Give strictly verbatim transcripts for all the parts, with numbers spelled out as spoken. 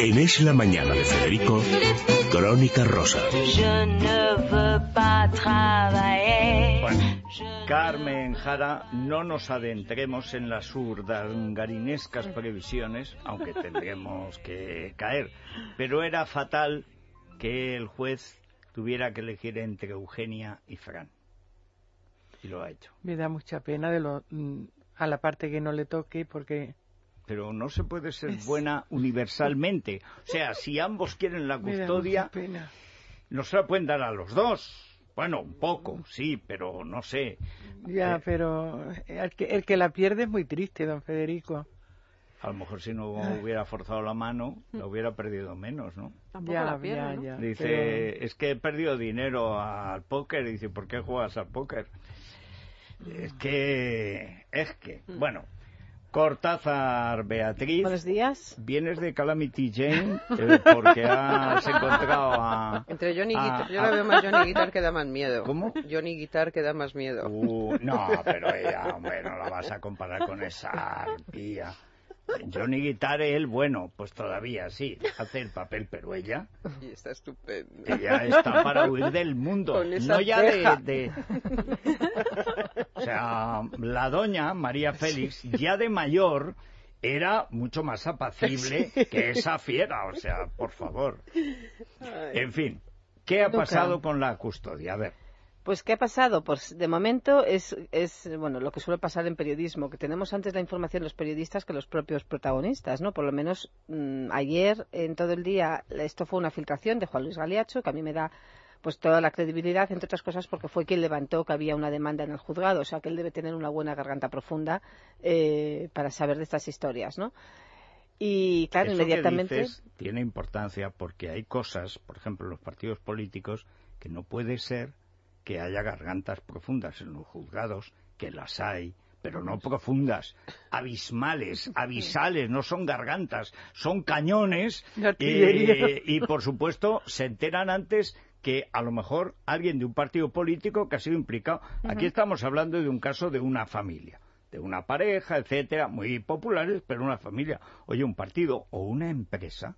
En Es la Mañana de Federico, Crónica Rosa. Bueno, Carmen Jara, no nos adentremos en las urdangarinescas previsiones, aunque tendremos que caer, pero era fatal que el juez tuviera que elegir entre Eugenia y Fran. Y lo ha hecho. Me da mucha pena de lo, a la parte que no le toque, porque... Pero no se puede ser buena universalmente. O sea, si ambos quieren la custodia, no se la pueden dar a los dos. Bueno, un poco, sí, pero no sé. Ya, eh, pero el que, el que la pierde es muy triste, don Federico. A lo mejor si no hubiera forzado la mano, la hubiera perdido menos, ¿no? Tampoco Ya, la pierde, ya, ¿no? ya, Dice, pero... es que he perdido dinero al póker. Dice, ¿por qué juegas al póker? Es que, es que, bueno... Cortázar, Beatriz. Buenos días. Vienes de Calamity Jane eh, porque has encontrado a... Entre Johnny a, Guitar, yo a... la veo más Johnny Guitar que da más miedo. ¿Cómo? Johnny Guitar que da más miedo. Uh, no, pero ella, hombre, no la vas a comparar con esa arpía. Johnny Guitar, él, bueno, pues todavía sí, hace el papel, pero ella... Y está estupendo. Ella está para huir del mundo, Con esa no ya ceja. de, de... O sea, la doña María Félix, ya de mayor, era mucho más apacible sí. que esa fiera, o sea, por favor. Ay. En fin, ¿qué ha pasado con la custodia? A ver. Pues, ¿qué ha pasado? Pues, de momento, es, es bueno lo que suele pasar en periodismo, que tenemos antes la información los periodistas que los propios protagonistas, ¿no? Por lo menos, mmm, ayer, en todo el día, esto fue una filtración de Juan Luis Galiacho, que a mí me da pues toda la credibilidad, entre otras cosas, porque fue quien levantó que había una demanda en el juzgado, o sea, que él debe tener una buena garganta profunda eh, para saber de estas historias, ¿no? Y, claro, Eso inmediatamente... que dices tiene importancia porque hay cosas, por ejemplo, en los partidos políticos, que no puede ser que haya gargantas profundas en los juzgados, que las hay, pero no profundas, abismales, abisales, no son gargantas, son cañones, eh, y por supuesto se enteran antes que a lo mejor alguien de un partido político que ha sido implicado. Uh-huh. Aquí estamos hablando de un caso de una familia, de una pareja, etcétera, muy populares, pero una familia. Oye, un partido o una empresa...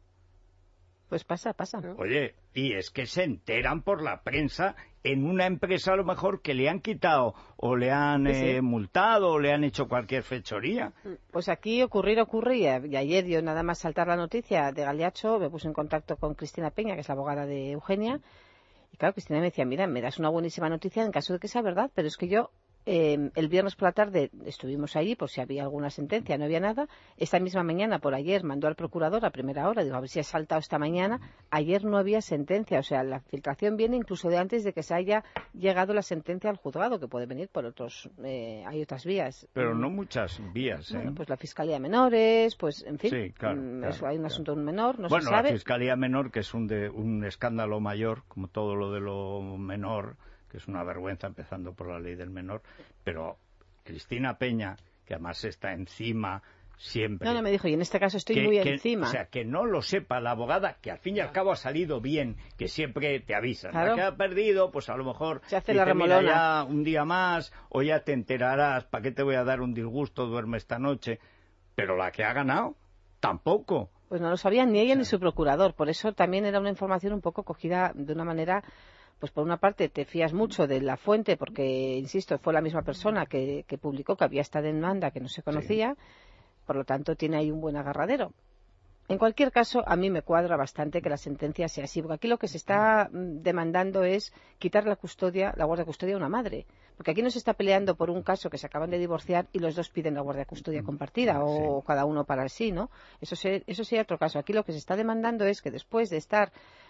Pues pasa, pasa. Oye, y es que se enteran por la prensa en una empresa a lo mejor que le han quitado o le han sí, sí. Eh, multado o le han hecho cualquier fechoría. Pues aquí ocurrir ocurre y ayer yo nada más saltar la noticia de Galiacho me puse en contacto con Cristina Peña, que es la abogada de Eugenia, y claro, Cristina me decía, mira, me das una buenísima noticia en caso de que sea verdad, pero es que yo... Eh, el viernes por la tarde estuvimos ahí por si había alguna sentencia, no había nada. Esta misma mañana, por ayer, mandó al procurador a primera hora, digo, a ver si ha saltado esta mañana. Ayer no había sentencia, o sea, la filtración viene incluso de antes de que se haya llegado la sentencia al juzgado, que puede venir por otros, eh, hay otras vías. Pero no muchas vías, ¿eh? Bueno, pues la Fiscalía de Menores, pues en fin, sí, claro, mm, claro, eso, hay un claro. asunto de un menor, no bueno, se sabe. Bueno, la Fiscalía Menor, que es un, de, un escándalo mayor, como todo lo de lo menor, que es una vergüenza empezando por la ley del menor, pero... Cristina Peña, que además está encima siempre... No, no, me dijo, y en este caso estoy que, muy que, encima. O sea, que no lo sepa la abogada, que al fin y al cabo ha salido bien, que siempre te avisan. Claro. La que ha perdido, pues a lo mejor... Se hace dice, la remolona. Mira, ya un día más, o ya te enterarás, ¿para qué te voy a dar un disgusto? Duerme esta noche. Pero la que ha ganado, tampoco. Pues no lo sabían ni ella o sea, ni su procurador. Por eso también era una información un poco cogida de una manera... Pues por una parte te fías mucho de la fuente porque, insisto, fue la misma persona que, que publicó que había esta demanda que no se conocía, sí. Por lo tanto tiene ahí un buen agarradero. En cualquier caso, a mí me cuadra bastante que la sentencia sea así, porque aquí lo que se está demandando es quitar la custodia, la guardia de custodia a una madre. Porque aquí no se está peleando por un caso que se acaban de divorciar y los dos piden la guardia de custodia compartida, o sí. Cada uno para sí, ¿no? Eso, se, eso sería otro caso. Aquí lo que se está demandando es que después de estar...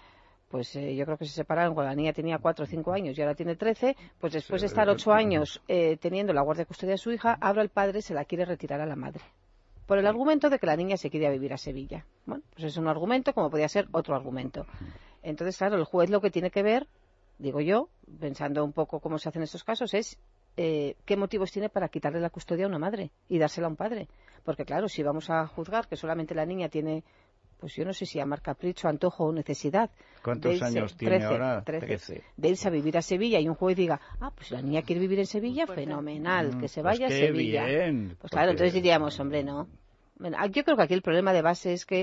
pues eh, yo creo que se separaron cuando la niña tenía cuatro o cinco años y ahora tiene trece, pues después de estar ocho años eh, teniendo la guardia de custodia de su hija, ahora el padre se la quiere retirar a la madre. Por el argumento de que la niña se quiere vivir a Sevilla. Bueno, pues es un argumento como podría ser otro argumento. Entonces, claro, el juez lo que tiene que ver, digo yo, pensando un poco cómo se hacen estos casos, es eh, qué motivos tiene para quitarle la custodia a una madre y dársela a un padre. Porque claro, si vamos a juzgar que solamente la niña tiene... pues yo no sé si amar capricho, antojo o necesidad. ¿Cuántos irse, años tiene trece, ahora? trece, trece. De irse a vivir a Sevilla y un juez diga, ah, pues la niña quiere vivir en Sevilla, pues fenomenal, mm, que se pues vaya qué a Sevilla. Bien, pues claro, porque... entonces diríamos, hombre, no. Bueno, yo creo que aquí el problema de base es que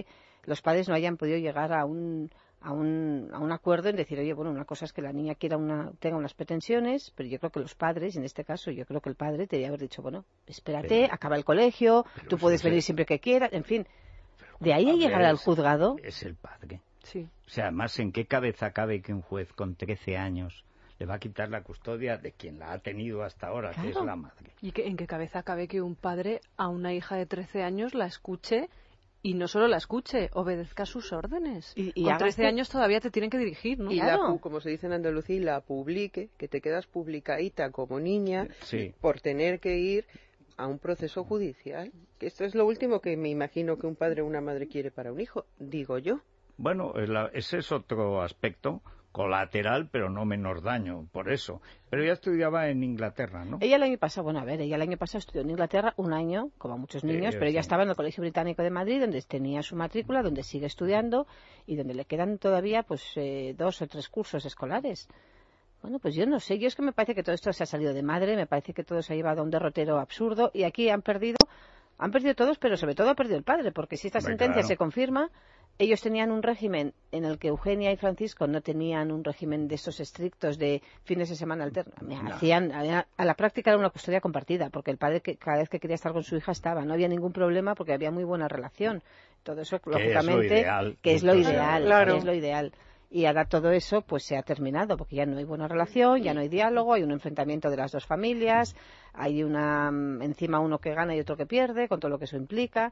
los padres no hayan podido llegar a un a un, a un acuerdo en decir, oye, bueno, una cosa es que la niña quiera una, tenga unas pretensiones, pero yo creo que los padres, en este caso, yo creo que el padre debería haber dicho, bueno, espérate, pero, acaba el colegio, tú puedes venir es... siempre que quieras, en fin. De ahí a llegar al juzgado... Es el padre. Sí. O sea, además, ¿en qué cabeza cabe que un juez con trece años le va a quitar la custodia de quien la ha tenido hasta ahora, claro, que es la madre? ¿Y que, en qué cabeza cabe que un padre a una hija de trece años la escuche y no solo la escuche, obedezca sus órdenes? Y, y con trece este... años todavía te tienen que dirigir, ¿no? Y claro. la, como se dice en Andalucía, la publique, que te quedas publicadita como niña sí. por tener que ir a un proceso judicial. Que esto es lo último que me imagino que un padre o una madre quiere para un hijo, digo yo. Bueno, ese es otro aspecto colateral, pero no menor daño, por eso. Pero ella estudiaba en Inglaterra, ¿no? Ella el año pasado, bueno, a ver, ella el año pasado estudió en Inglaterra un año, como muchos niños, sí, pero ella sí. estaba en el Colegio Británico de Madrid, donde tenía su matrícula, donde sigue estudiando y donde le quedan todavía, pues, eh, dos o tres cursos escolares. Bueno, pues yo no sé, yo es que me parece que todo esto se ha salido de madre, me parece que todo se ha llevado a un derrotero absurdo y aquí han perdido, han perdido todos, pero sobre todo ha perdido el padre, porque si esta Hombre, sentencia claro. se confirma, ellos tenían un régimen en el que Eugenia y Francisco no tenían un régimen de estos estrictos de fines de semana alternos. No. Hacían, a, a la práctica era una custodia compartida, porque el padre que, cada vez que quería estar con su hija estaba. No había ningún problema porque había muy buena relación. Todo eso, que lógicamente, es lo ideal, que es lo entonces, ideal, claro. que es lo ideal. Y ahora todo eso pues se ha terminado, porque ya no hay buena relación, ya no hay diálogo, hay un enfrentamiento de las dos familias, hay una encima uno que gana y otro que pierde, con todo lo que eso implica.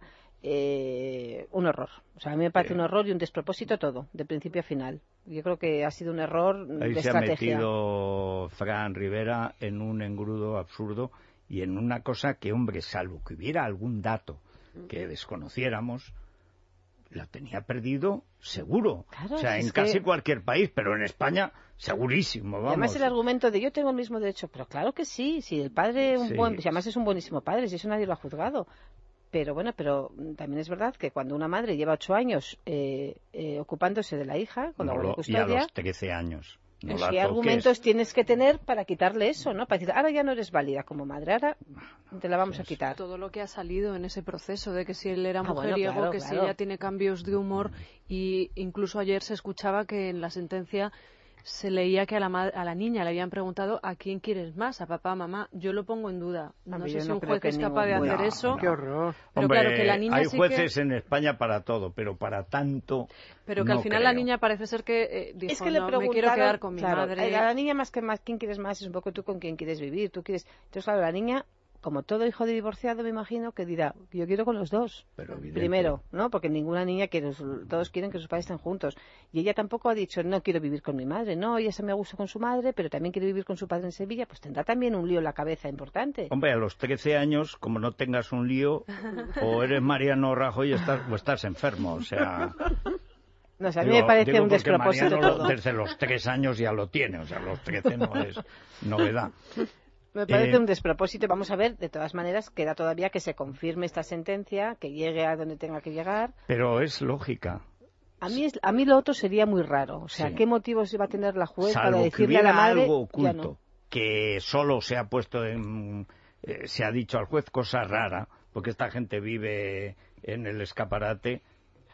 Eh, un horror. O sea, a mí me parece sí. un horror y un despropósito todo, de principio a final. Yo creo que ha sido un error Ahí de se estrategia. ha metido Fran Rivera en un engrudo absurdo y en una cosa que, hombre, salvo que hubiera algún dato que desconociéramos, la tenía perdido seguro. Claro, o sea, es en que... casi cualquier país, pero en España segurísimo, vamos. Y además el argumento de yo tengo el mismo derecho, pero claro que sí, si el padre, un Sí. buen, si además es un buenísimo padre, si eso nadie lo ha juzgado. Pero bueno, pero también es verdad que cuando una madre lleva ocho años eh, eh, ocupándose de la hija, con No la lo- y a custodia, los trece años. No la ¿qué toques. argumentos tienes que tener para quitarle eso, no? Para decir, ahora ya no eres válida como madre, ahora te la vamos a quitar. Todo lo que ha salido en ese proceso de que si él era Ah, bueno, mujeriego, claro, que claro. si ella tiene cambios de humor, y incluso ayer se escuchaba que en la sentencia se leía que a la, ma- a la niña le habían preguntado ¿a quién quieres más? ¿A papá, mamá? Yo lo pongo en duda. No Hombre, sé yo si no un creo juez que es capaz de ningún- hacer No, eso. no. Qué horror. Pero Hombre, claro, que la niña hay sí jueces que... en España para todo, pero para tanto Pero que no al final creo. la niña parece ser que eh, dijo, Es que le no, me quiero preguntaron, quedar con mi claro, madre. a la niña más que más quién quieres más es un poco tú con quién quieres vivir, tú quieres. Entonces claro, la niña, como todo hijo de divorciado, me imagino que dirá, yo quiero con los dos. Pero evidente. Primero, ¿no? Porque ninguna niña quiere, todos quieren que sus padres estén juntos. Y ella tampoco ha dicho, no quiero vivir con mi madre, no, ella se me gusta con su madre, pero también quiere vivir con su padre en Sevilla, pues tendrá también un lío en la cabeza importante. Hombre, a los trece años, como no tengas un lío, o eres Mariano Rajoy estás, o estás enfermo, o sea... No, o sea, a mí Digo- me parece digo un porque despropósito Mariano todo. desde los tres años ya lo tiene, o sea, los trece no es novedad. Me parece Eh, un despropósito. Vamos a ver, de todas maneras, queda todavía que se confirme esta sentencia, que llegue a donde tenga que llegar. Pero es lógica. A mí, es, a mí lo otro sería muy raro. O sea, Sí. ¿qué motivos iba a tener la juez Salvo para que decirle a la hubiera madre? algo Ya oculto, no. que solo se ha puesto en... eh, se ha dicho al juez cosa rara, porque esta gente vive en el escaparate.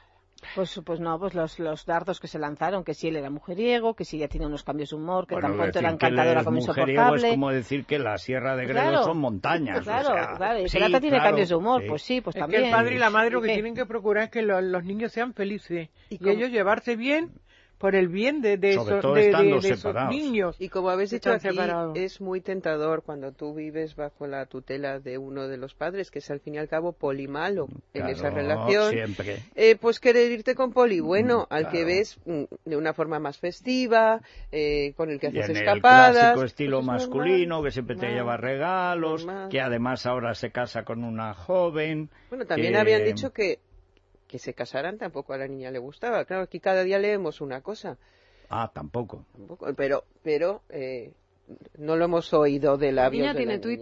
Pues, pues no, pues los, los dardos que se lanzaron, que si él era mujeriego, que si ella tiene unos cambios de humor, que Bueno, tampoco decir era que él encantadora es como mujeriego insoportable. es como decir que la Sierra de Gredos Claro, son montañas. Claro, o sea, claro, y sí, Grata tiene claro, cambios de humor, sí. pues sí, pues Es también. que el padre y la madre lo que ¿Qué? tienen que procurar es que lo- los niños sean felices ¿Y y, cómo? ellos llevarse bien por el bien de, de, Sobre esos, todo de- de- estando de esos separados. niños. Y como habéis que dicho están aquí, separados. es muy tentador cuando tú vives bajo la tutela de uno de los padres, que es al fin y al cabo polimalo en Claro, esa relación. siempre. Eh, pues querer irte con poli bueno, al Claro. que ves mm, de una forma más festiva, eh, con el que Y haces en el escapadas. clásico estilo pues es masculino, normal, que siempre te normal, lleva regalos, normal. que además ahora se casa con una joven. Bueno, también que- habían dicho que que se casaran tampoco a la niña le gustaba. Claro, aquí cada día leemos una cosa. Ah, tampoco. Tampoco, pero pero eh, no lo hemos oído de ¿La labios niña de tiene la Twitter? niña.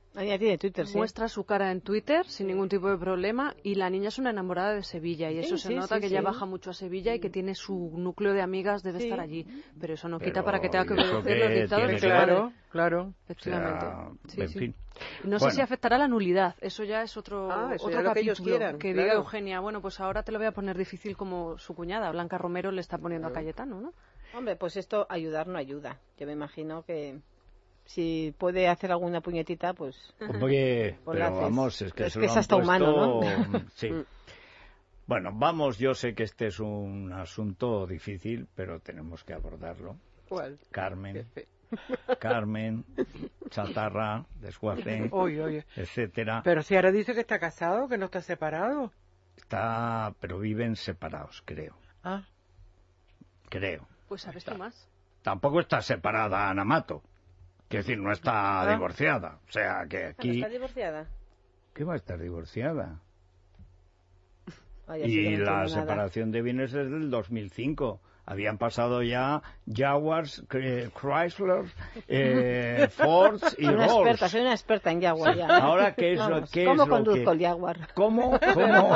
Ah, ya tiene Twitter, sí. Muestra su cara en Twitter sin ningún tipo de problema y la niña es una enamorada de Sevilla y eso Sí, se sí, nota sí, que sí. ella baja mucho a Sevilla y que tiene su núcleo de amigas, debe Sí. estar allí. Pero eso no Pero, quita para que tenga que ¿y eso obedecer los qué dictados de tiene su que padre. Claro, claro. Efectivamente. O sea, Sí, en sí. fin. No sé Bueno. si afectará la nulidad, eso ya es otro, Ah, eso otro ya lo que ellos capítulo. quieran, que claro. diga Eugenia, bueno, pues ahora te lo voy a poner difícil como su cuñada, Blanca Romero le está poniendo Claro. a Cayetano, ¿no? Hombre, pues esto ayudar no ayuda. Yo me imagino que si puede hacer alguna puñetita, pues... Oye, Pues la pero haces. vamos, es que Es se que lo es han hasta humano, puesto- Sí. Bueno, vamos, yo sé que este es un asunto difícil, pero tenemos que abordarlo. ¿Cuál? Carmen, Jefe. Carmen, chatarra, desguace, Oye, oye. etcétera. Pero si ahora dice que está casado, que no está separado. Está, pero viven separados, creo. Ah, Creo. Pues sabes tú más. Tampoco está separada Ana Mato. Quiero decir, no está Ah. divorciada. O sea, que Ah, ¿no aquí... ¿Está divorciada? ¿Qué va a estar divorciada? Vaya, sí que Y no la entiendo nada. separación de bienes es del dos mil cinco. Habían pasado ya Jaguars, eh, Chrysler, eh, Ford y Soy una Rolls. experta, soy una experta en Jaguar ya. Ahora, ¿qué es lo, Vamos, qué ¿Cómo es lo conduzco que... el Jaguar? ¿Cómo? ¿Cómo?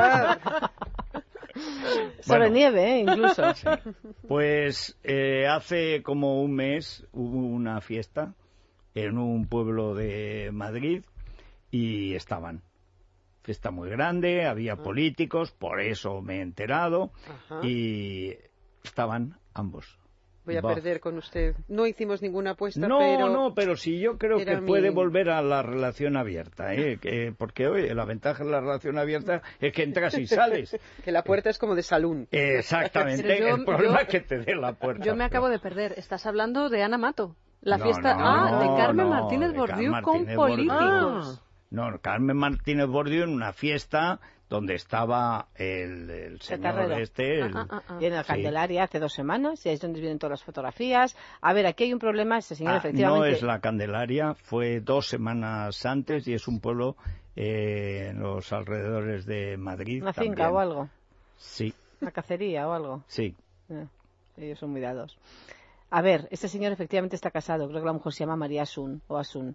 Sobre Bueno. nieve, ¿eh? Incluso. Pues eh, hace como un mes hubo una fiesta en un pueblo de Madrid y estaban. Fiesta muy grande, había políticos, por eso me he enterado, Ajá. y estaban ambos. Voy a Buff. perder con usted. No hicimos ninguna apuesta, No, pero... no, pero sí yo creo era que puede mi- volver a la relación abierta, ¿eh? Que- porque, oye, la ventaja de la relación abierta es que entras y sales. Que la puerta es como de salón. Exactamente, Pero yo- el problema yo- es que te dé la puerta. Yo me acabo de perder. Estás hablando de Ana Mato. La No, fiesta no, ah, no, de Carmen no, Martínez de Bordiú Carmen con Martínez Bordiú. políticos. No, Carmen Martínez Bordiú en una fiesta donde estaba el, el señor Chatarrero. este. El, Ah, ah, ah. Y en la Sí. Candelaria hace dos semanas, y ahí es donde vienen todas las fotografías. A ver, aquí hay un problema, este señor Ah, efectivamente... no es la Candelaria, fue dos semanas antes y es un pueblo eh, en los alrededores de Madrid. Una finca también. o algo, Sí, una cacería o algo. sí. Eh, ellos son muy dados. A ver, este señor efectivamente está casado, creo que la mujer se llama María Asun, o Asun.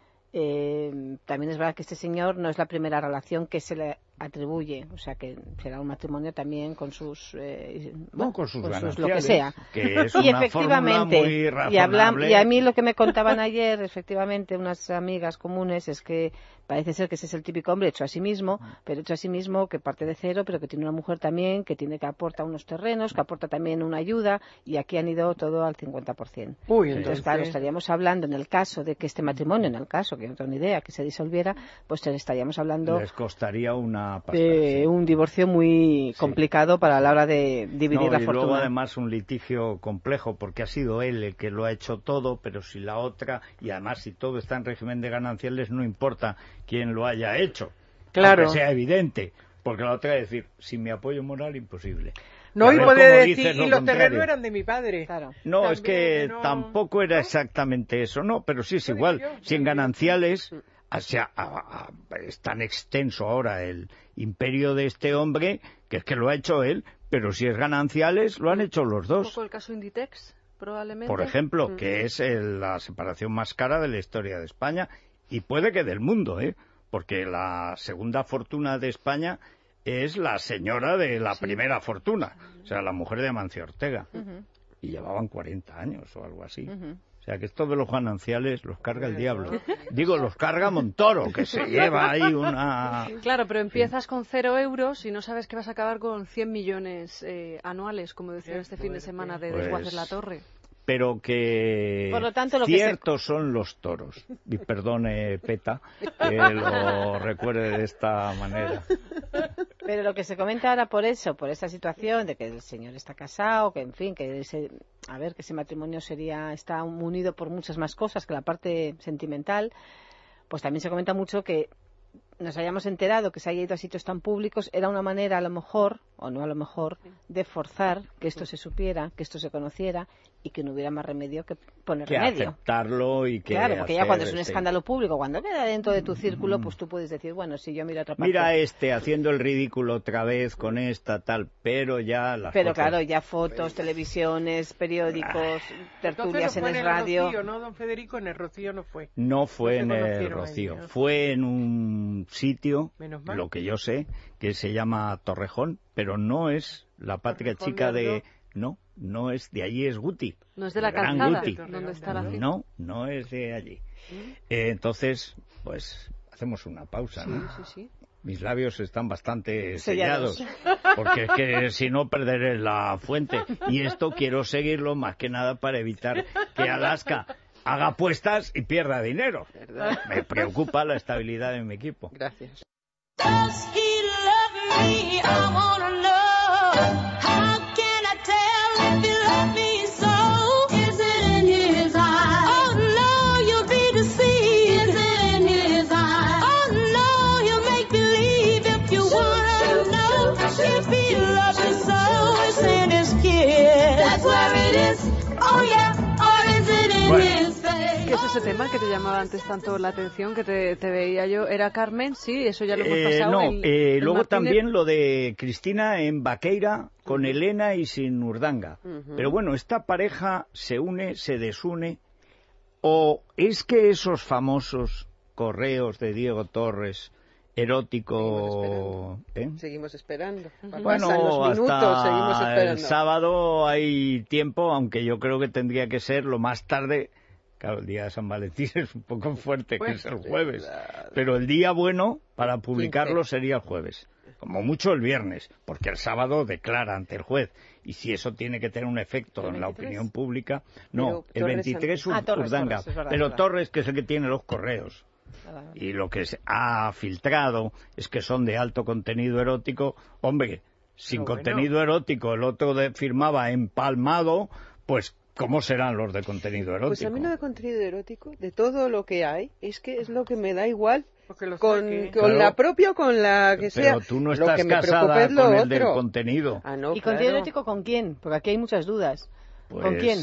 Eh, también es verdad que este señor no es la primera relación que se le atribuye, o sea que será un matrimonio también con sus, eh, No, bueno, con sus lo que gananciales, sea. que es Y una efectivamente, fórmula muy y, hablan- razonable. y a mí lo que me contaban ayer, efectivamente, unas amigas comunes, es que parece ser que ese es el típico hombre hecho a sí mismo, pero hecho a sí mismo que parte de cero, pero que tiene una mujer también, que tiene que aporta unos terrenos, que aporta también una ayuda, y aquí han ido todo al cincuenta por ciento. uy, Entonces, entonces... claro, estaríamos hablando en el caso de que este matrimonio, en el caso, que no tengo ni idea, que se disolviera, pues estaríamos hablando Les costaría una pasta. de sí. un divorcio muy complicado para la hora de dividir No, la y fortuna. luego además un litigio complejo porque ha sido él el que lo ha hecho todo, pero si la otra, y además si todo está en régimen de gananciales, no importa quién lo haya hecho, Claro. aunque sea evidente, porque la otra es decir, sin mi apoyo moral, imposible. No, a y ver puede cómo decir, dices lo y los contrario. terrenos eran de mi padre. Claro. No, es que También, no. tampoco era exactamente eso, no, pero sí es Lo igual. digo yo, Si en lo digo yo. gananciales, o sea, a- a- es tan extenso ahora el imperio de este hombre, que es que lo ha hecho él, pero si es gananciales, lo han hecho los Un dos. poco el caso Inditex, probablemente. Por ejemplo, Mm. que es el- la separación más cara de la historia de España y puede que del mundo, ¿eh? Porque la segunda fortuna de España es la señora de la primera fortuna, o sea, la mujer de Amancio Ortega. Ujú, Y llevaban cuarenta años o algo así. ujú. O sea, que esto de los gananciales los carga el diablo. Digo, los carga Montoro, que se lleva ahí una... Claro, pero empiezas con cero euros y no sabes que vas a acabar con cien millones eh, anuales, como decía Qué este fin de fuerte. semana de Pues- Desguaces la Torre. Pero que Por lo tanto, lo que ciertos son los toros. Y perdone, Peta, que lo recuerde de esta manera. Pero lo que se comenta ahora por eso, por esta situación de que el señor está casado, que en fin, que ese, a ver, que ese matrimonio sería está unido por muchas más cosas que la parte sentimental, pues también se comenta mucho que nos hayamos enterado que se haya ido a sitios tan públicos era una manera, a lo mejor, o no a lo mejor, de forzar que esto se supiera, que esto se conociera y que no hubiera más remedio que poner que remedio. aceptarlo y que Claro, porque ya cuando es un hacer, escándalo público, cuando queda dentro de tu círculo, pues tú puedes decir, bueno, si yo miro a otra parte. Mira este haciendo el ridículo otra vez con esta tal, pero ya las Pero fotos... claro, ya fotos, televisiones, periódicos, tertulias Entonces no en fue el radio. Rocío, ¿no, don Federico? En el Rocío no fue. No fue No se en el conocieron Rocío, ahí, ¿no? fue en un sitio, Menos mal. lo que yo sé, que se llama Torrejón, pero no es la patria Torrejón chica de de... Ardoz. No, no es de allí, es Guti. No es de el la gran calzada, Guti. donde está la finca. No, no es de allí. Eh, entonces, pues hacemos una pausa, Sí, ¿no? sí, sí. Mis labios están bastante Sellados. sellados, porque es que si no perderé la fuente. Y esto quiero seguirlo más que nada para evitar que Alaska haga apuestas y pierda dinero. ¿Verdad? Me preocupa la estabilidad de mi equipo. Gracias. Does he love me? I wanna know. How can I tell if he loves me so? Is it in his eyes? Oh no, you'll be deceived. Is it in his eyes? Oh no, he'll make believe if you wanna know. If he loves you so, it's in his kiss. That's where it is. Oh yeah, or is it in Bueno. his face? ¿Qué es ese tema que te llamaba antes tanto la atención, que te, te veía yo? ¿Era Carmen? Sí, eso ya lo hemos Eh, pasado. no, el- eh, el luego Martínez. también lo de Cristina en Vaqueira con Elena y sin Urdanga. Ujú. Pero bueno, esta pareja se une, se desune, o es que esos famosos correos de Diego Torres, erótico... ¿eh? Seguimos esperando. Bueno, Pasan los minutos, seguimos hasta esperando. el sábado hay tiempo, aunque yo creo que tendría que ser lo más tarde. Claro, el día de San Valentín es un poco fuerte, que es el jueves. Pero el día bueno para publicarlo quince. sería el jueves. Como mucho el viernes, porque el sábado declara ante el juez. Y si eso tiene que tener un efecto ¿El en la veintitrés? opinión pública... No, Pero el Torres veintitrés antes. Ah, Torres, Urdanga. Torres, es verdad, pero es verdad. Torres, que es el que tiene los correos. Y lo que se ha filtrado es que son de alto contenido erótico. Hombre, sin Pero bueno. contenido erótico, el otro de- firmaba empalmado, pues ¿cómo serán los de contenido erótico? Pues a mí lo de contenido erótico, de todo lo que hay, es que es lo que me da igual. Porque lo Con, saque. con Claro. la propia o con la que sea. Pero tú no Lo estás que me preocupa casada es lo con el otro. del contenido. Ah, no, ¿Y claro. contenido erótico con quién? Porque aquí hay muchas dudas. ¿Con Pues, quién?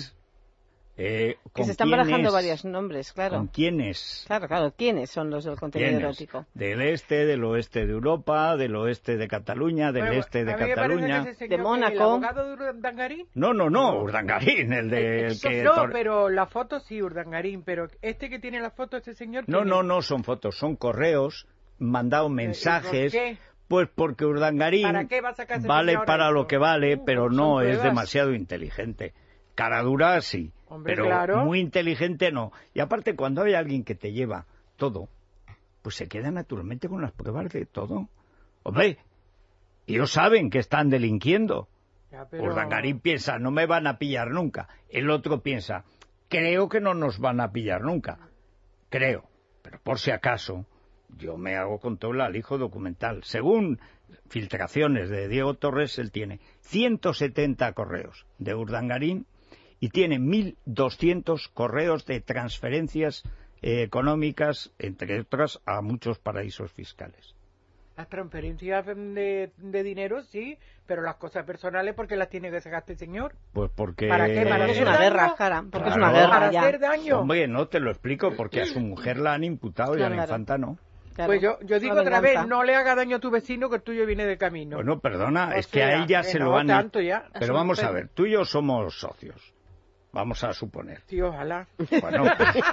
eh, Que ¿con se están quién barajando es? varios nombres, claro. ¿Con quiénes? Claro, claro. ¿Quiénes son los del contenido ¿Quiénes? erótico? Del este, del oeste de Europa, del oeste de Cataluña, del Bueno, este de a mí me parece Cataluña. que ese señor De que Mónaco. El abogado de Urdangarín. No, no, no, Urdangarín, el de el que... No, Tor- pero la foto sí, Urdangarín. Pero este que tiene la foto, este señor. No, ¿quién no, es? no son fotos, son correos, mandado mensajes. ¿Y por qué? Pues porque Urdangarín ¿Para qué va a sacar ese vale señor para esto? lo que vale, Uh, pero son no es pruebas. demasiado inteligente. Cara dura sí, Hombre, pero claro. muy inteligente no. Y aparte, cuando hay alguien que te lleva todo, pues se queda naturalmente con las pruebas de todo. Hombre, ellos saben que están delinquiendo. Ya, pero- Urdangarín piensa, no me van a pillar nunca. El otro piensa, creo que no nos van a pillar nunca. Creo, pero por si acaso, yo me hago con todo el alijo documental. Según filtraciones de Diego Torres, él tiene ciento setenta correos de Urdangarín y tiene mil doscientos correos de transferencias eh, económicas, entre otras, a muchos paraísos fiscales. Las transferencias de, de dinero sí, pero las cosas personales, ¿por qué las tiene que sacar este señor? Pues porque... ¿Para qué? ¿Para Porque es hacer una daño? guerra, cara. Porque es Claro. una guerra ¿Para ya. hacer daño? Hombre, no te lo explico, porque a su mujer la han imputado y a la Claro. infanta no. Claro. Pues yo, yo digo Una otra vez, venganza. no le haga daño a tu vecino que el tuyo viene de camino. Bueno, perdona, O es que a sea, él ya que se no lo van a... tanto ya. Pero vamos a ver, tú y yo somos socios. Vamos a suponer. Sí, ojalá. Bueno,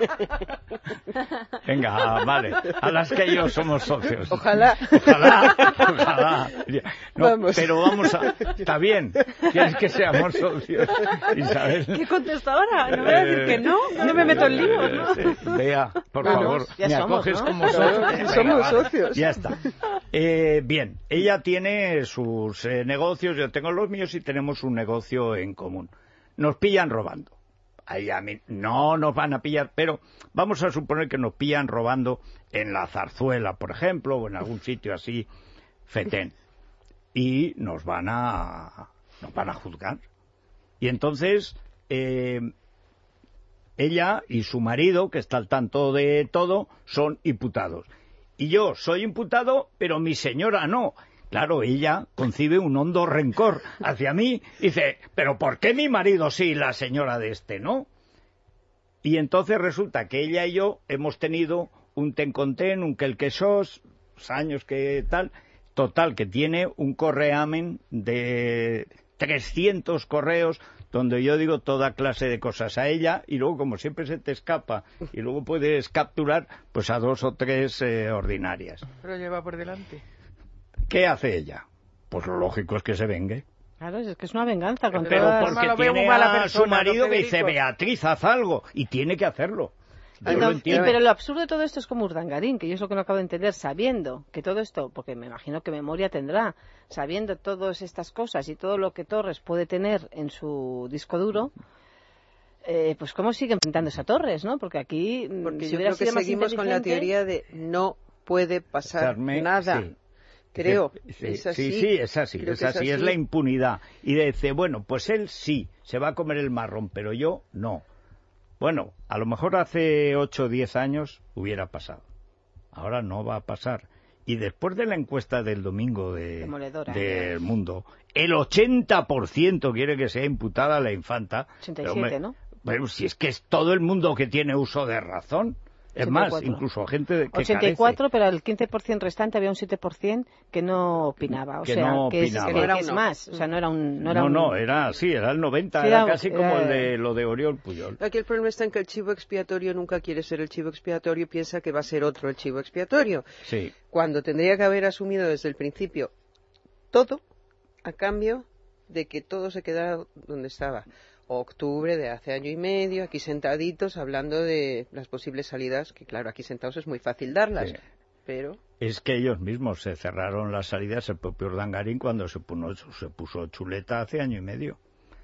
pues- venga, vale. A las que yo somos socios. Ojalá. Ojalá, ojalá. No, Vamos. pero vamos a... Está bien. ¿Quieres que seamos socios, Isabel? ¿Qué contestadora? No voy a decir que no, no me meto en líos, ¿no? Eh, sí, Vea, por Bueno, favor, ya me somos, acoges ¿no? como socio. Claro, Venga, somos vale, socios. Ya está. Eh, bien, ella tiene sus eh, negocios, yo tengo los míos y tenemos un negocio en común. Nos pillan robando. Ahí a mí no nos van a pillar, pero vamos a suponer que nos pillan robando en la Zarzuela, por ejemplo, o en algún sitio así, fetén. Y nos van a, nos van a juzgar. Y entonces, eh, ella y su marido, que está al tanto de todo, son imputados. y yo soy imputado, pero mi señora no. Claro, ella concibe un hondo rencor hacia mí. Dice, ¿pero por qué mi marido sí y la señora de este no? Y entonces resulta que ella y yo hemos tenido un ten con ten, un quel que sos, años que tal, total, que tiene un correamen de trescientos correos donde yo digo toda clase de cosas a ella y luego, como siempre se te escapa y luego puedes capturar, pues a dos o tres eh, ordinarias. Pero lleva por delante. ¿Qué hace ella? Pues lo lógico es que se vengue. Claro, es que es una venganza con Pero todas... porque Lo veo muy tiene mala a persona, su marido don que dice, Federico. Beatriz, haz algo, y tiene que hacerlo. Yo Y lo no- y- entiendo. pero lo absurdo de todo esto es como Urdangarín, que yo es lo que no acabo de entender, sabiendo que todo esto, porque me imagino que memoria tendrá, sabiendo todas estas cosas y todo lo que Torres puede tener en su disco duro, eh, pues cómo sigue enfrentándose a Torres, ¿no? Porque aquí, mm, Porque si yo hubiera creo que sido más seguimos con la inteligente- teoría de no puede pasar Pasarme, nada. sí. Creo. Sí, es así. sí, sí, es así, Creo es que así, es la impunidad. Y dice, bueno, pues él sí, se va a comer el marrón, pero yo no. Bueno, a lo mejor hace ocho o diez años hubiera pasado. Ahora no va a pasar. Y después de la encuesta del domingo de, Demoledora, del ¿eh? Mundo, el ochenta por ciento quiere que sea imputada la infanta. ochenta y Pero, siete, hombre, ¿no? Bueno, si es que es todo el mundo que tiene uso de razón. Es más, ochenta y cuatro. incluso gente que ochenta y cuatro, carece. pero el quince por ciento restante había un siete por ciento que no opinaba. O Que sea, no que, es, opinaba. que- Que no era que es uno. más. O sea, no era un... No, era No, un- no, era así, era el noventa, Sí, era era- casi como era- el de lo de Oriol Puyol. Aquí el problema está en que el chivo expiatorio nunca quiere ser el chivo expiatorio, piensa que va a ser otro el chivo expiatorio. Sí. Cuando tendría que haber asumido desde el principio todo a cambio de que todo se quedara donde estaba. Octubre de hace año y medio, aquí sentaditos hablando de las posibles salidas, que claro, aquí sentados es muy fácil darlas, Sí. pero Es que ellos mismos se cerraron las salidas, el propio Urdangarín, cuando se puso, se puso chuleta hace año y medio.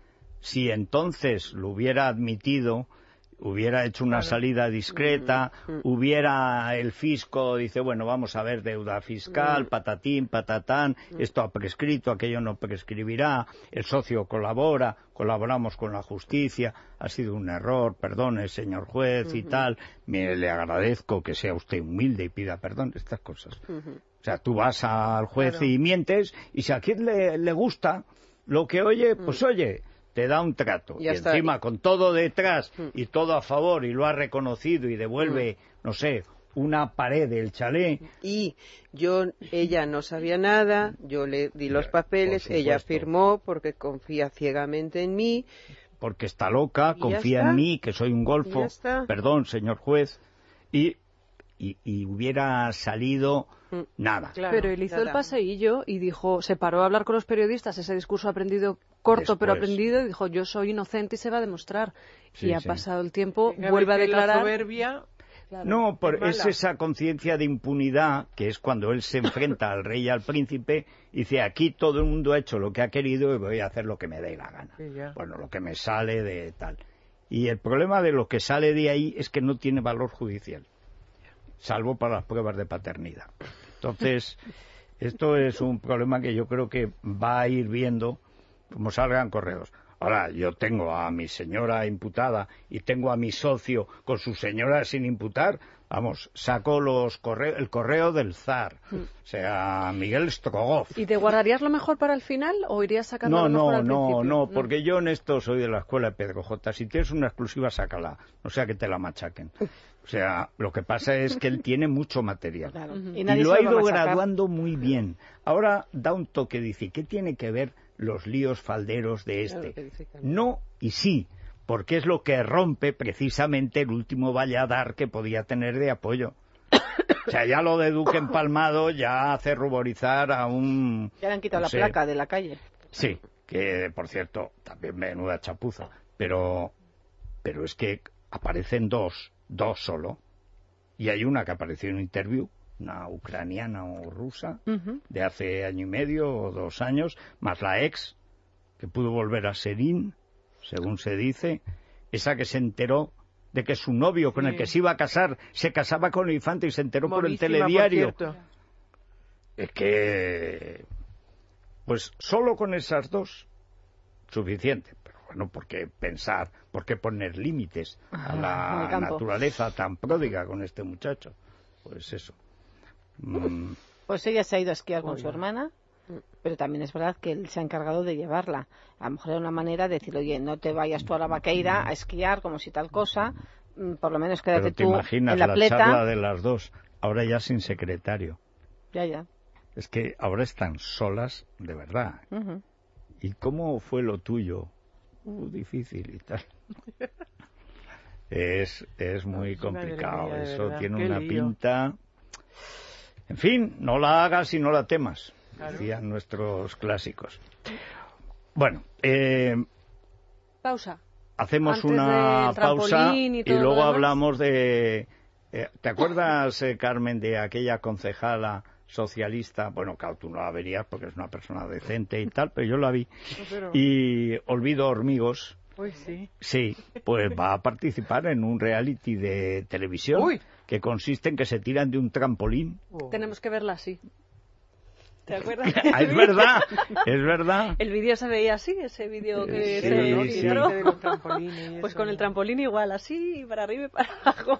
Si entonces lo hubiera admitido, hubiera hecho una salida discreta, hubiera el fisco, dice, bueno, vamos a ver deuda fiscal, patatín, patatán, esto ha prescrito, aquello no prescribirá, el socio colabora, colaboramos con la justicia, ha sido un error, perdone, señor juez y tal, me, le agradezco que sea usted humilde y pida perdón, estas cosas. O sea, tú vas al juez Claro. y mientes, y si a quien le, le gusta lo que oye, pues oye, te da un trato. Ya y está. encima, con todo detrás y todo a favor, y lo ha reconocido y devuelve, no sé, una pared del chalet. y yo, ella no sabía nada, yo le di los Por papeles, supuesto. ella firmó porque confía ciegamente en mí, Porque está loca, Y ya confía está. en mí, que soy un Y golfo. ya está. Perdón, señor juez. Y, y, y hubiera salido nada. Claro, Pero él hizo el nada. paseillo y dijo, se paró a hablar con los periodistas, ese discurso aprendido, corto pero Después. aprendido, y dijo, yo soy inocente y se va a demostrar. Sí, y ha sí. pasado el tiempo, Venga, vuelve a que la declarar. soberbia, Claro. No, por, Es es mala. esa conciencia de impunidad, que es cuando él se enfrenta al rey y al príncipe, y dice, aquí todo el mundo ha hecho lo que ha querido y voy a hacer lo que me dé la gana. Sí, ya. Bueno, lo que me sale de tal. Y el problema de lo que sale de ahí es que no tiene valor judicial, salvo para las pruebas de paternidad. Entonces, esto es un problema que yo creo que va a ir viendo como salgan correos. Ahora, yo tengo a mi señora imputada y tengo a mi socio con su señora sin imputar. Vamos, saco los corre- el correo del zar, o sea, Miguel Strogoff. ¿Y te guardarías lo mejor para el final o irías sacando No, lo mejor no, al no, principio? no, porque yo en esto soy de la escuela de Pedro J. Si tienes una exclusiva, sácala, no sea que te la machaquen. O sea, lo que pasa es que él tiene mucho material. Claro. Ujú. Y Y nadie lo se ha va a ido machacar. graduando muy bien. Ahora da un toque, dice, ¿qué tiene que ver los líos falderos de Claro, este? que dice Carmen. No y sí, porque es lo que rompe precisamente el último valladar que podía tener de apoyo. O sea, ya lo de Duque empalmado ya hace ruborizar a un... Ya le han quitado no la sé, placa de la calle. Sí, que por cierto, también menuda chapuza, pero, pero es que aparecen dos, dos solo, y hay una que apareció en un interview, una ucraniana o rusa, Ujú. de hace año y medio o dos años, más la ex, que pudo volver a Serín, según se dice, esa que se enteró de que su novio con el Sí. que se iba a casar se casaba con el infante y se enteró por el monísima, telediario. por cierto. Es que, pues solo con esas dos, suficiente. Pero bueno, ¿por qué pensar, por qué poner límites a en la el campo. naturaleza tan pródiga con este muchacho? Pues eso. Mm, Pues ella se ha ido a esquiar con Oiga. su hermana, pero también es verdad que él se ha encargado de llevarla. A lo mejor era una manera de decir, oye, no te vayas tú a la vaqueira a esquiar como si tal cosa, mm, por lo menos quédate pero te tú imaginas en la, la pleta. charla de las dos, ahora ya sin secretario. Ya, ya. Es que ahora están solas de verdad. Ujú. ¿Y cómo fue lo tuyo? Uh, difícil y tal. Es, es muy Ay, madre complicado. mía, de Eso verdad, tiene qué una lío. pinta. En fin, no la hagas y no la temas, Claro. decían nuestros clásicos. Bueno, eh, Pausa. hacemos Antes una del pausa trampolín y y todo lo luego demás. hablamos de... eh, ¿Te acuerdas, eh, Carmen, de aquella concejala socialista? Bueno, claro, tú no la verías porque es una persona decente y tal, pero yo la vi. Pero- Y Olvido Hormigos, Uy, sí. sí, pues va a participar en un reality de televisión Uy. que consiste en que se tiran de un trampolín. Oh. Tenemos que verla así. ¿Te acuerdas? Ah, es verdad, es verdad. El vídeo se veía así, ese vídeo que Eh, se sí, ¿no? sí. filtró. De los trampolines y Pues eso. con el trampolín igual, así, para arriba y para abajo.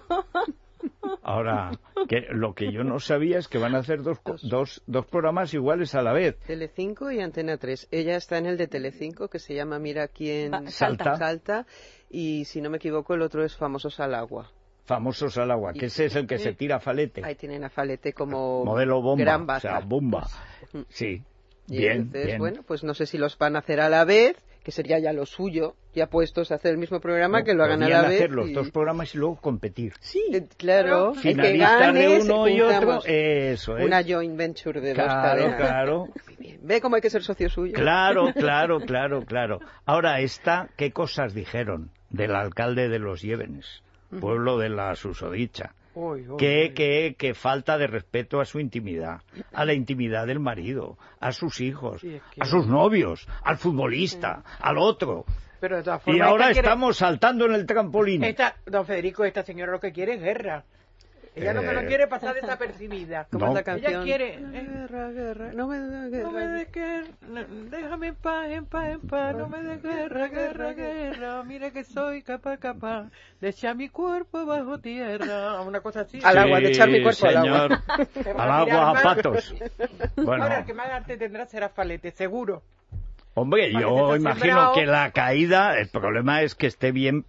Ahora, que lo que yo no sabía es que van a hacer dos, co- dos, dos programas iguales a la vez. Telecinco y Antena tres. Ella está en el de Telecinco, que se llama Mira quién Ah, Salta. salta, y si no me equivoco el otro es Famosos al Agua. Famosos al agua, que ese es el que se tira falete. Ahí tienen a Falete como Modelo bomba, gran o baza. sea, bomba. Sí, Y bien, entonces, bien. bueno, pues no sé si los van a hacer a la vez, que sería ya lo suyo, ya puestos a hacer el mismo programa, No, que lo hagan a podían la vez. hacer los y- dos programas y luego competir. Sí, eh, claro. El que Finalistas gane, de se uno y otro, juntamos. eso es. Una joint venture de dos Claro, cadenas. claro. Muy bien. ¿Ve cómo hay que ser socio suyo? Claro, claro, claro, claro. Ahora, esta, ¿qué cosas dijeron del alcalde de Los Llévenes, pueblo de la susodicha? Uy, uy, Que, uy. que, que falta de respeto a su intimidad, a la intimidad del marido, a sus hijos, Sí, es que- a sus novios, al futbolista, al otro. Pero de todas Y formas, ahora esta quiere- estamos saltando en el trampolín. Esta, don Federico, esta señora lo que quiere es guerra. Ella lo que no Eh, quiere es pasar desapercibida. ¿Cómo No. es la Ella canción? quiere... eh, Guerra, guerra, no me da guerra. No me des guerra, no- déjame en paz, en paz, en paz, no me des guerra, guerra, guerra, mira que soy capaz, capaz de echar mi cuerpo bajo tierra, una cosa así. Al agua, de echar mi cuerpo al agua. señor. Te vas Al a tirar agua, a más. patos. Bueno, Ahora, el que más arte tendrá será Falete, seguro. hombre, Parece yo que está imagino sembrado. que la caída, el problema es que esté bien.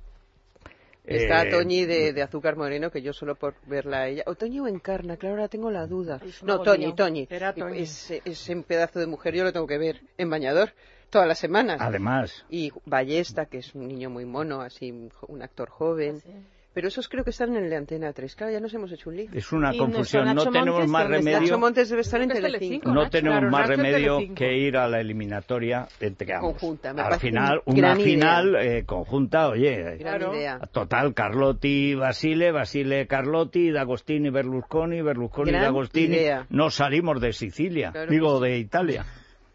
Está eh, Toñi de, de Azúcar Moreno, que yo solo por verla a ella. O Toñi o Encarna, claro, ahora tengo la duda. Es un No, mogollón. Toñi, Toñi. Será Toñi. Ese, ese pedazo de mujer yo lo tengo que ver en bañador todas las semanas. Además, Y Ballesta, que es un niño muy mono, así, un actor joven. Pero esos creo que están en el de Antena tres. Claro, ya nos hemos hecho un lío. es una Y confusión. nuestro No Nacho tenemos Montes, más ¿dónde está? remedio. Nacho Montes debe estar en Creo que es Telecinco. Telecinco, No Nacho. tenemos Claro, más Nacho es remedio Telecinco. que ir a la eliminatoria entre ambos. Conjunta, me Al parece final, una una gran idea. final eh, conjunta, oye. Gran Claro. idea. Total, Carlotti, Basile, Basile, Carlotti, D'Agostini, Berlusconi, Berlusconi, Gran D'Agostini. idea. No salimos de Sicilia, Claro digo, que de Italia.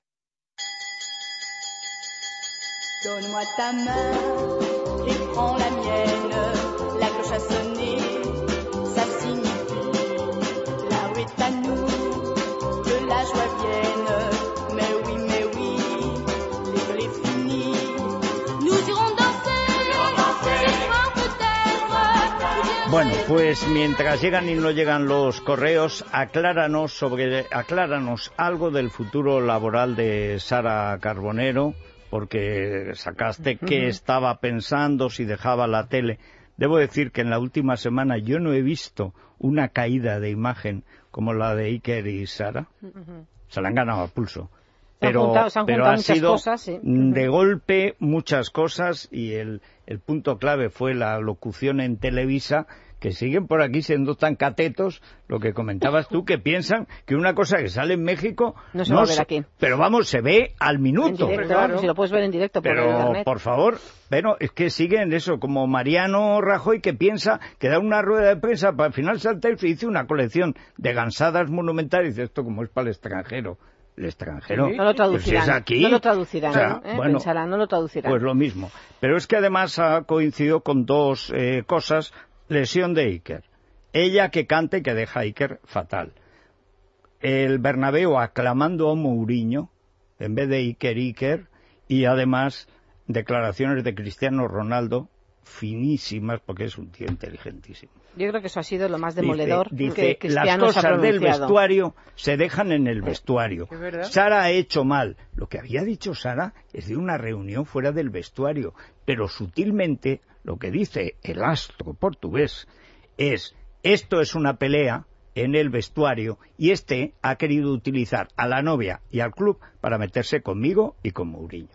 Donne-moi ta main et prends la mienne. La cloche a sonné, ça signifie la rue est à nous, que la joie vienne. Mais oui, mais oui, l'école est finie. Nous irons danser, ce soir peut-être. Bueno, pues mientras llegan y no llegan los correos, acláranos sobre, acláranos algo del futuro laboral de Sara Carbonero, porque sacaste que estaba pensando si dejaba la tele. Debo decir que en la última semana yo no he visto una caída de imagen como la de Iker y Sara. Se la han ganado a pulso. Se han Pero, juntado- se han pero juntado ha muchas sido cosas, sí. de golpe muchas cosas, y el, el punto clave fue la locución en Televisa, que siguen por aquí siendo tan catetos, lo que comentabas tú, que piensan que una cosa que sale en México No se va a ver se- aquí. pero vamos, se ve al En minuto. directo, Claro. si lo puedes ver en directo por Pero, internet. por favor, bueno, es que siguen eso, como Mariano Rajoy, que piensa que da una rueda de prensa, para al final salta y dice una colección de gansadas monumentales, y dice esto como es para el extranjero. El extranjero. Sí. No lo traducirán. Pues si es aquí, no lo traducirán. o sea, ¿eh? bueno, Pensarán, no lo traducirán. Pues lo mismo. Pero es que además ha coincidido con dos eh, cosas. Lesión de Iker. Ella que canta y que deja a Iker fatal. El Bernabéu aclamando a Mourinho en vez de Iker Iker, y además declaraciones de Cristiano Ronaldo finísimas porque es un tío inteligentísimo. Yo creo que eso ha sido lo más demoledor dice, que dice las Cristiano se ha cosas del pronunciado. vestuario se dejan en el vestuario. ¿Es verdad? Sara ha hecho mal. Lo que había dicho Sara es de una reunión fuera del vestuario, pero sutilmente lo que dice el astro portugués es: esto es una pelea en el vestuario y este ha querido utilizar a la novia y al club para meterse conmigo y con Mourinho.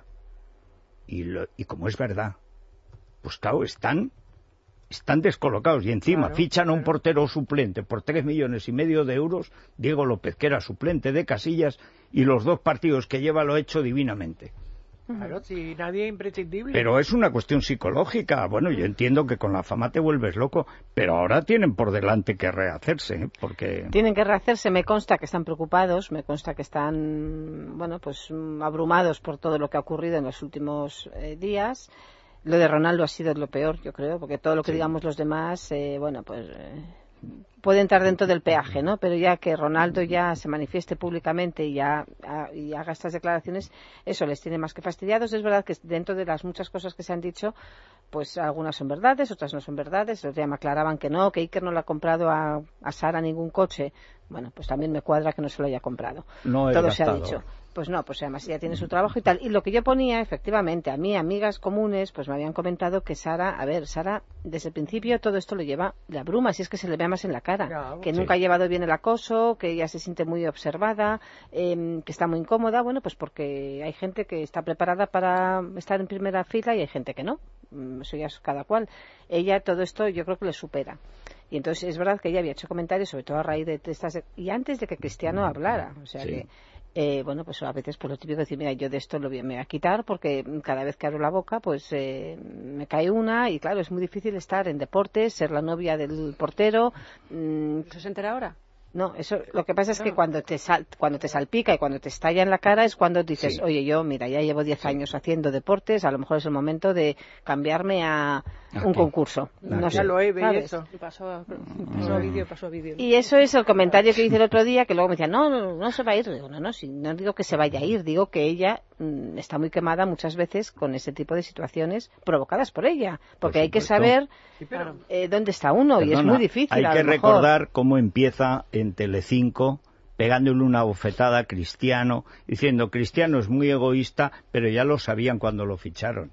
Y, lo, y como es verdad, pues claro, están, están descolocados y encima Claro, fichan a un claro. portero suplente por tres millones y medio de euros, Diego López, que era suplente de Casillas, y los dos partidos que lleva lo ha hecho divinamente. Claro, si nadie es imprescindible. Pero es una cuestión psicológica. Bueno, yo entiendo que con la fama te vuelves loco, pero ahora tienen por delante que rehacerse, ¿eh? Porque... Tienen que rehacerse, me consta que están preocupados, me consta que están, bueno, pues mm, abrumados por todo lo que ha ocurrido en los últimos eh, días. Lo de Ronaldo ha sido lo peor, yo creo, porque todo lo que Sí. digamos los demás, eh, bueno, pues eh, puede entrar dentro del peaje, ¿no? Pero ya que Ronaldo ya se manifieste públicamente y, ya, a- y haga estas declaraciones, eso les tiene más que fastidiados. Es verdad que dentro de las muchas cosas que se han dicho, pues algunas son verdades, otras no son verdades. Los días me aclaraban que no, que Iker no le ha comprado a, a Sara ningún coche. Bueno, pues también me cuadra que no se lo haya comprado. No es Todo se ha gastador. dicho. Pues no, pues además ella tiene su trabajo y tal. Y lo que yo ponía, efectivamente, a mí, amigas comunes, pues me habían comentado que Sara, a ver, Sara, desde el principio todo esto lo lleva la bruma, si es que se le ve más en la cara. Claro. Que Sí. nunca ha llevado bien el acoso, que ella se siente muy observada, eh, que está muy incómoda, bueno, pues porque hay gente que está preparada para estar en primera fila y hay gente que no. Mm, Eso ya es cada cual. Ella todo esto yo creo que le supera. Y entonces es verdad que ella había hecho comentarios, sobre todo a raíz de estas... Y antes de que Cristiano hablara. O sea Sí. que... Eh, bueno, pues a veces por lo típico de decir, mira, yo de esto lo voy, me voy a quitar porque cada vez que abro la boca, pues eh, me cae una y claro, es muy difícil estar en deportes, ser la novia del portero. mm, ¿Eso se entera ahora? no, eso, lo que pasa es que cuando te sal, cuando te salpica y cuando te estalla en la cara es cuando dices, Sí. oye, yo, mira, ya llevo diez años haciendo deportes, a lo mejor es el momento de cambiarme a un Aquí. concurso. No Aquí. sé, Ya lo he, ve ¿sabes? eso. Pasó a, pasó a vídeo, pasó a vídeo. Y eso es el comentario que hice el otro día, que luego me decían, no, no, no se va a ir. Digo, no, no, si no digo que se vaya a ir, digo que ella mm, está muy quemada muchas veces con ese tipo de situaciones provocadas por ella. Porque Por hay que supuesto. saber Sí, pero eh, dónde está uno y es Perdona, muy difícil. Hay a que lo mejor. recordar cómo empieza en Telecinco pegándole una bofetada a Cristiano, diciendo Cristiano es muy egoísta, pero ya lo sabían cuando lo ficharon.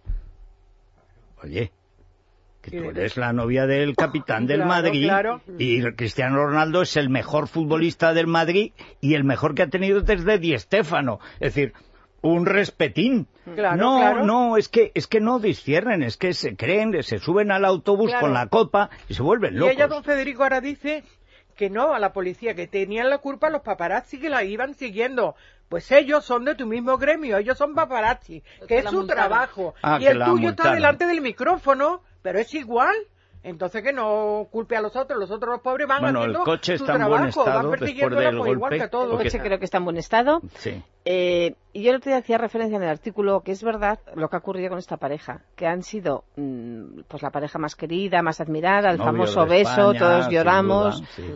Oye, que Sí, tú de- eres la novia del capitán del Claro, Madrid claro. y Cristiano Ronaldo es el mejor futbolista del Madrid y el mejor que ha tenido desde Di Stéfano. Es decir, un respetín. Claro, no, claro. no, es que es que no disciernen, es que se creen, se suben al autobús Claro. con la copa y se vuelven Y locos. ella, don Federico, ahora dice que no a la policía, que tenían la culpa los paparazzi que la iban siguiendo. Pues ellos son de tu mismo gremio, ellos son paparazzi, que es la su multaron. trabajo. Ah, y que el la tuyo está multaron. delante del micrófono, pero es igual. Entonces que no culpe a los otros, los otros los pobres van Bueno, el haciendo coche su está en buen trabajo, estado van persiguiéndola después del pues igual golpe, que a todos. El porque- coche creo que está en buen estado. Sí. Eh, y yo el otro día hacía referencia en el artículo que es verdad lo que ha ocurrido con esta pareja, que han sido mm, pues la pareja más querida, más admirada, el Novios famoso de beso, España, todos sin lloramos. duda, sí.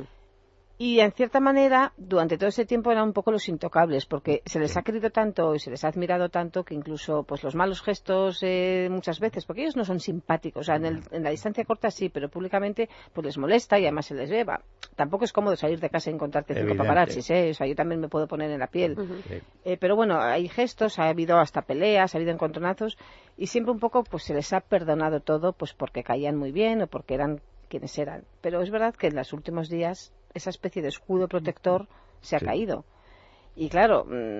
Y en cierta manera, durante todo ese tiempo eran un poco los intocables, porque se les ha querido tanto y se les ha admirado tanto que incluso pues los malos gestos eh, muchas veces, porque ellos no son simpáticos, o sea, en, el- en la distancia corta sí, pero públicamente pues les molesta y además se les lleva. Tampoco es cómodo salir de casa y encontrarte cinco Evidente. paparazzis, ¿eh? O sea, yo también me puedo poner en la piel. Sí. Eh, pero bueno, hay gestos, ha habido hasta peleas, ha habido encontronazos y siempre un poco pues se les ha perdonado todo pues porque caían muy bien o porque eran quienes eran. Pero es verdad que en los últimos días esa especie de escudo protector se ha Sí. caído. Y claro,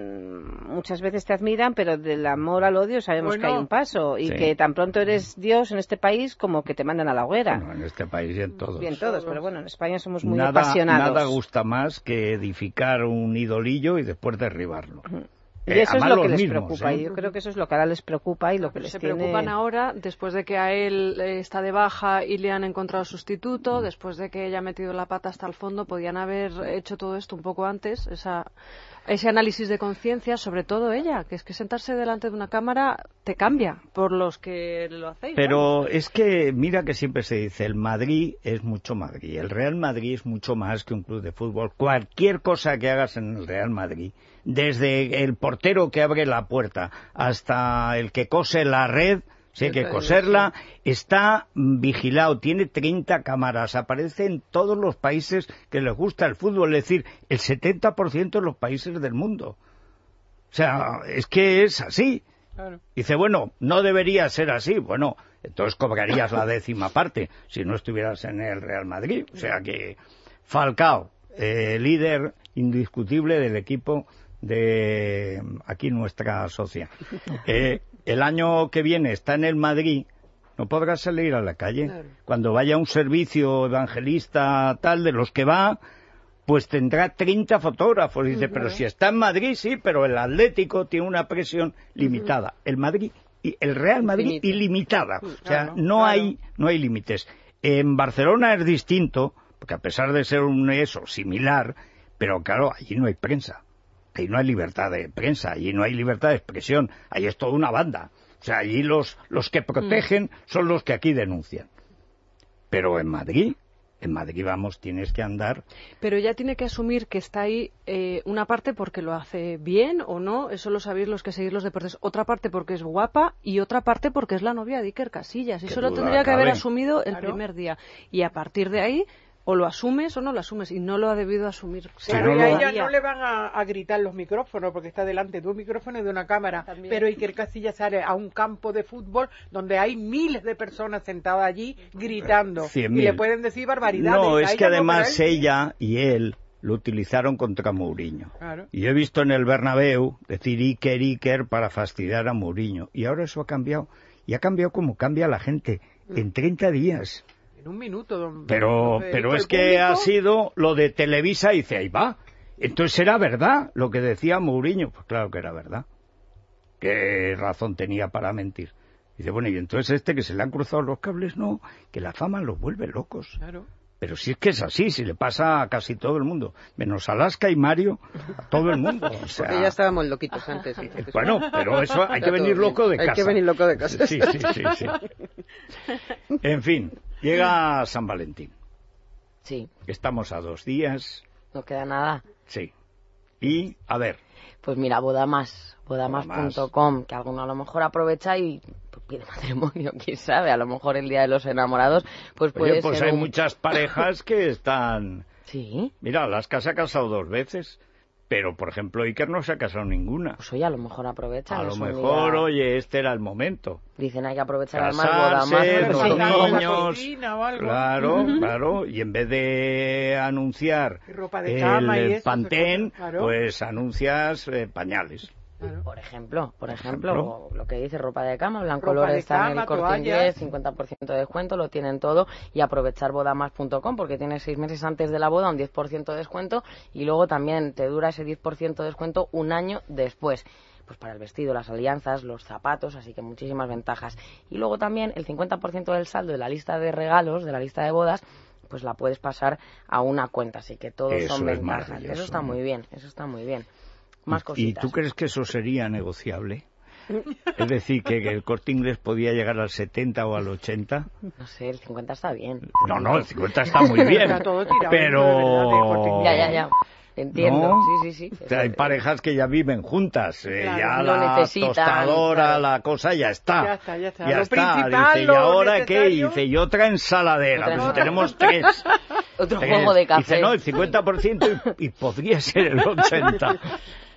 mm, muchas veces te admiran, pero del amor al odio sabemos Bueno. que hay un paso y Sí. que tan pronto eres Dios en este país como que te mandan a la hoguera. Bueno, en este país y en todos. Bien todos, pero bueno, en España somos muy nada, apasionados. nada gusta más que edificar un idolillo y después derribarlo. Y Eh, eso es además lo que los les mismos, preocupa. ¿eh? Y yo creo que eso es lo que ahora les preocupa y lo que les Se tiene... preocupan ahora después de que a él eh, está de baja y le han encontrado sustituto, después de que ella ha metido la pata hasta el fondo, podían haber hecho todo esto un poco antes, esa, ese análisis de conciencia, sobre todo ella, que es que sentarse delante de una cámara te cambia por los que lo hacéis. ¿no? Pero es que, mira que siempre se dice, el Madrid es mucho Madrid, el Real Madrid es mucho más que un club de fútbol. Cualquier cosa que hagas en el Real Madrid, desde el portero que abre la puerta hasta el que cose la red, Si hay que Está coserla, está mm, vigilado, tiene treinta cámaras, aparece en todos los países que les gusta el fútbol, es decir, el setenta por ciento de los países del mundo. O sea, es que es así. Claro. Dice, bueno, no debería ser así. Bueno, entonces cobrarías la décima parte si no estuvieras en el Real Madrid. O sea que Falcao, eh, líder indiscutible del equipo de aquí nuestra socia. Eh, el año que viene está en el Madrid, no podrá salir a la calle. Claro. Cuando vaya a un servicio evangelista tal de los que va, pues tendrá treinta fotógrafos. Dice, pero si está en Madrid, sí, pero el Atlético tiene una presión limitada. El Madrid y el Real Madrid Infinita. ilimitada. O sea, Claro, no claro. hay no hay límites. En Barcelona es distinto, porque a pesar de ser un eso similar, pero claro, allí no hay prensa. Ahí no hay libertad de prensa, allí no hay libertad de expresión, allí es toda una banda. O sea, allí los, los que protegen son los que aquí denuncian. Pero en Madrid, en Madrid, vamos, tienes que andar. Pero ella tiene que asumir que está ahí eh, una parte porque lo hace bien o no, eso lo sabéis los que seguís los deportes, otra parte porque es guapa y otra parte porque es la novia de Iker Casillas. Qué Eso lo duda tendría que haber cabe. asumido el Claro. primer día. Y a partir de ahí, o lo asumes o no lo asumes, y no lo ha debido asumir. Claro, no y a lo- ella no le van a, a gritar los micrófonos porque está delante de un micrófono y de una cámara. También. Pero Iker Casillas sale a un campo de fútbol donde hay miles de personas sentadas allí gritando Cien y mil. le pueden decir barbaridades. No, A es ella que no, además pero a él sí. ella y él lo utilizaron contra Mourinho. Claro. Y yo he visto en el Bernabéu decir Iker, Iker para fastidiar a Mourinho. Y ahora eso ha cambiado. Y ha cambiado como cambia la gente en treinta días. En un minuto, don Pero, don pero Federico, es el que público- ha sido lo de Televisa y dice, ahí va. Entonces era verdad lo que decía Mourinho. Pues claro que era verdad. ¿Qué razón tenía para mentir? Dice, bueno, y entonces este que se le han cruzado los cables, no, que la fama los vuelve locos. Claro. Pero si es que es así, si le pasa a casi todo el mundo, menos a Alaska y Mario, a todo el mundo. O sea, Porque ya estábamos loquitos antes. entonces- bueno, pero eso hay Está que venir todo bien. loco de casa. Hay que venir loco de casa. Sí, sí, sí, sí. En fin, llega San Valentín. Sí, Estamos a dos días, no queda nada. sí. Y, a ver, Pues mira, Bodamas, bodamas punto com, que alguno a lo mejor aprovecha y pues, pide matrimonio, quién sabe, a lo mejor el día de los enamorados, pues puede oye, pues ser hay un... muchas parejas que están... Sí, Mira, Alaska se ha casado dos veces, pero, por ejemplo, Iker no se ha casado ninguna. pues oye, a lo mejor aprovechan. A lo es un mejor, día- oye, este era el momento. Dicen hay que aprovechar además Casarse, Bodamas. dos Sí, punto com. una niños, cocina o algo. claro, claro, y en vez de anunciar Y ropa de cama el y eso, Pantene, claro. pues anuncias eh, pañales. Claro. Por ejemplo, por ejemplo, ejemplo. lo que dice ropa de cama, Blanco Ropa Lore de está en cama, el Corte toallas. Inglés, cincuenta por ciento de descuento, lo tienen todo, y aprovechar bodamas punto com porque tienes seis meses antes de la boda un diez por ciento de descuento y luego también te dura ese diez por ciento de descuento un año después. Pues para el vestido, las alianzas, los zapatos, así que muchísimas ventajas. Y luego también el cincuenta por ciento del saldo de la lista de regalos, de la lista de bodas, pues la puedes pasar a una cuenta, así que todos Eso son es ventajas. maravilloso, Eso está ¿no? muy bien, eso está muy bien. Más ¿Y cositas. tú crees que eso sería negociable? Es decir, que, que el Corte Inglés podía llegar al setenta o al ochenta. No sé, el cincuenta está bien. No, no, el cincuenta está muy bien. Está todo tirado, pero... de verdad, de Corte Inglés. Ya, ya, ya. Entiendo, ¿No? sí, sí, sí. O sea, hay parejas que ya viven juntas, eh, Claro, ya lo la necesitan, tostadora, claro. la cosa ya está. Ya está, ya está. Ya Lo está. principal, Dice, ¿y lo ahora qué? necesario. Dice, y otra ensaladera. Otra Pues ensalada. tenemos tres. Otro Tres. juego de café. Dice, no, el cincuenta por ciento y, y podría ser el ochenta por ciento.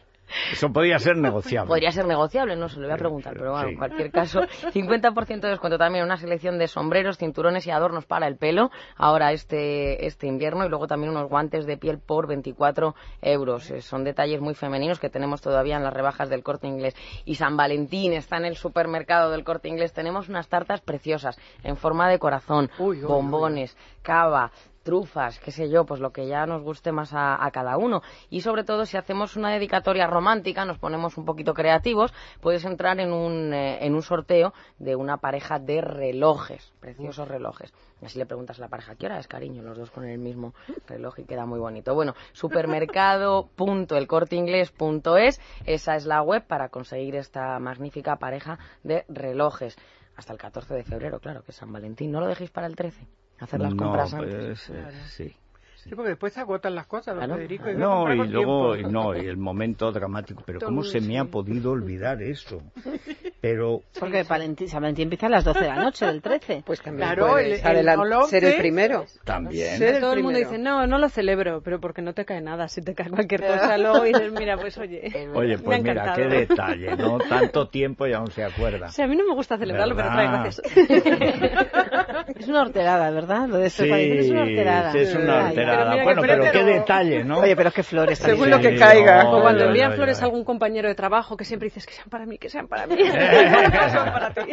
Eso podría ser negociable. Podría ser negociable, no se lo voy a preguntar, pero bueno, Sí. en cualquier caso, cincuenta por ciento de descuento también, una selección de sombreros, cinturones y adornos para el pelo, ahora este, este invierno, y luego también unos guantes de piel por veinticuatro euros. Eh, Son detalles muy femeninos que tenemos todavía en las rebajas del Corte Inglés. Y San Valentín está en el supermercado del Corte Inglés. Tenemos unas tartas preciosas en forma de corazón, Uy, uy, bombones, cava, trufas, qué sé yo, pues lo que ya nos guste más a, a cada uno. Y sobre todo, si hacemos una dedicatoria romántica, nos ponemos un poquito creativos, puedes entrar en un, eh, en un sorteo de una pareja de relojes, preciosos relojes. Así le preguntas a la pareja, ¿qué hora es, cariño? Los dos con el mismo reloj y queda muy bonito. Bueno, supermercado punto el corte inglés punto es, esa es la web para conseguir esta magnífica pareja de relojes. Hasta el catorce de febrero, claro, que es San Valentín. No lo dejéis para el trece, hacer las no, compras antes. pues, eh, sí. Sí, porque después se agotan las cosas, don Claro. Federico. y No, comprar y con luego, y tiempo. no, y el momento dramático. Pero ¿cómo se me ha podido olvidar eso? Pero Porque Valentín, San Valentín empieza a las doce de la noche del trece. Pues también Claro, puedes el- el adelant- once ser el primero. también... Ser el Todo el mundo primero. dice, no, no lo celebro, pero porque no te cae nada. Si te cae cualquier cosa, luego dices, mira, pues oye, Oye, me ha pues mira, qué encantado. detalle, ¿no? Tanto tiempo y aún se acuerda. O sea, a mí no me gusta celebrarlo, pero trae ¿Verdad? gracias. Es una horterada, ¿verdad? Lo de estos Sí, Valentín es una horterada. sí, es una Ay, horterada. pero mira Bueno, que pero frente, qué pero- detalle, ¿no? Oye, pero es que flores también. Según lo que Sí, caiga. no, O cuando ya, envían ya, flores ya. a algún compañero de trabajo que siempre dices que sean para mí, que sean para mí. No son para ti.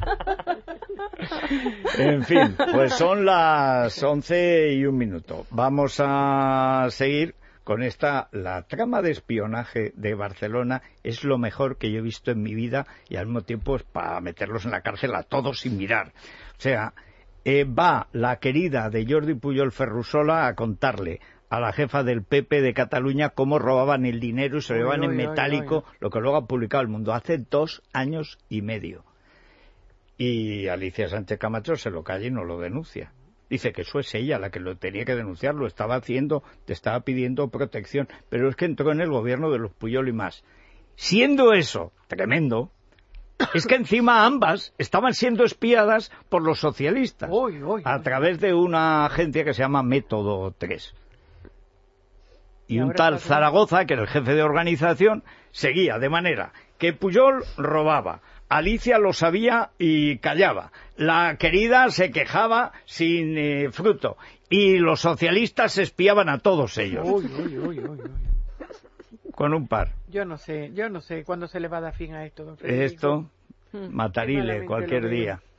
En fin, pues son las once y un minuto. Vamos a seguir con esta. La trama de espionaje de Barcelona es lo mejor que yo he visto en mi vida y al mismo tiempo es para meterlos en la cárcel a todos sin mirar. O sea, eh, va la querida de Jordi Pujol Ferrusola a contarle a la jefa del P P de Cataluña cómo robaban el dinero y se lo Uy, llevaban en uy, uy, metálico, lo que luego ha publicado El Mundo hace dos años y medio. Y Alicia Sánchez Camacho se lo calla y no lo denuncia. Dice que eso es ella la que lo tenía que denunciar, lo estaba haciendo, te estaba pidiendo protección, pero es que entró en el gobierno de los Pujol y más. Siendo eso tremendo, es que encima ambas estaban siendo espiadas por los socialistas Uy, uy, a uy. través de una agencia que se llama Método tres. Y Y un ahora tal está- Zaragoza, que era el jefe de organización, seguía de manera que Pujol robaba, Alicia lo sabía y callaba, la querida se quejaba sin eh, fruto, y los socialistas espiaban a todos ellos, Uy, uy, uy, uy, uy. con un par. Yo no sé, yo no sé cuándo se le va a dar fin a esto, don Federico. Esto, Mm, qué matarile malamente cualquier lo veo. día.